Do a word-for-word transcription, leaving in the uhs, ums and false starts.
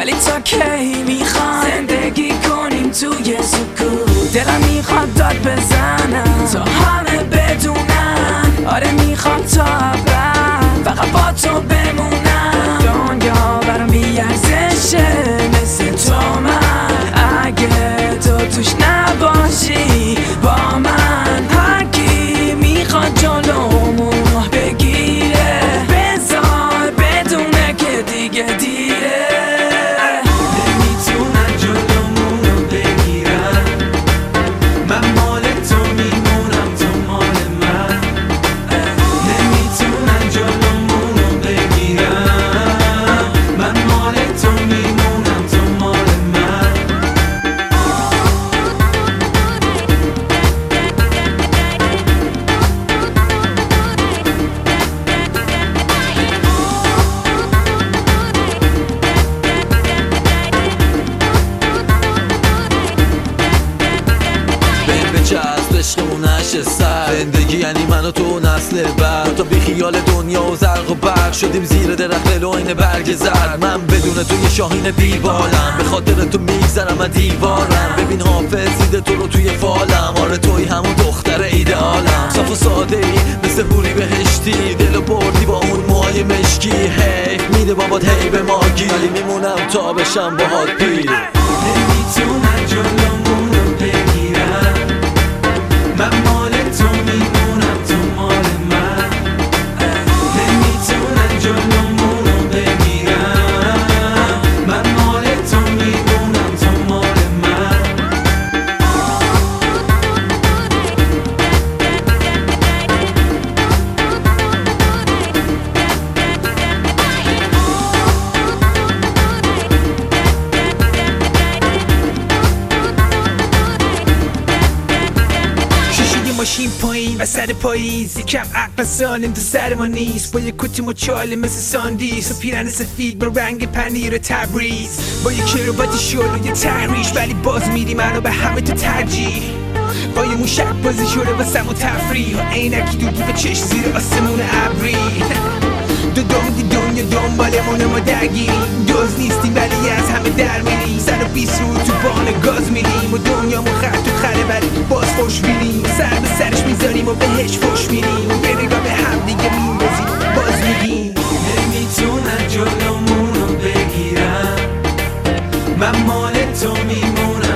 ولی تا کی میخوام زندگی کنیم توی سکوت. دلم میخواد داد بزنم تا همه بدونن، آره میخوام تا ابد فقط با تو بمونم. دنیا برام بی‌ارزشه مثل تو من، اگه تو توش نباشی با من. هرکی میخواد جلومونو بگیره بذار بدونه که دیگه دیره. نمیتونن جلومونو بگیرن، من مال تو میمونم تو مال من. نمیتونن جلومونو بگیرن، من مال تو میمونم تو مال من. بچسب عشقمون نشه سر. زندگی یعنی من و تو نسل بعد، تا بی خیال دنیا و زرق و برق شدیم زیر درخت لوین برگ زرد. من بدون تو یه شاهین بیبالم، به خاطر تو میگذرم از دیوارم. ببین حافظ دیده تو رو توی فالم، آره توی همون دختر ایدئالم. صاف و ساده ای مثل حوری بهشتی، دلو بردی با اون موهای مشکی. حیف میده بابات هی به ماگی، ولی میمونم تا بشم باهات پیر. نمیتونن جلومونو بگیرن، من مال تو میمونم تو مال من. نمیتونن جلومونو بگیرن، من مال تو میمونم تو مال من. ماشین پایین وسط پاییز، یکم عقل سالم تو سر ما نیست. با یه کت مچاله مثل ساندیس و پیرن سفید با رنگ پنیر تبریز، با یه کروبات شل و یه تحریش، ولی باز میری منو به همه تو ترجیح. با یه موشک بازی شده واسم و تفریح، و عینکی دودی به چشم زیر آسمون ابری. دو دنگی دنیا دنبالمونه ما درگیریم، دوز نیستیم ولی از همه در میریم. صد و بیست رو تو بان گاز میریم و دنیامون خط تو خره ولی باز خوش میریم. سر به سرش میذاریم و بهش فش میریم، به نگاه به هم دیگه میندازیم باز میگیم. نمیتونن جلومونو بگیرن، من مال تو میمونم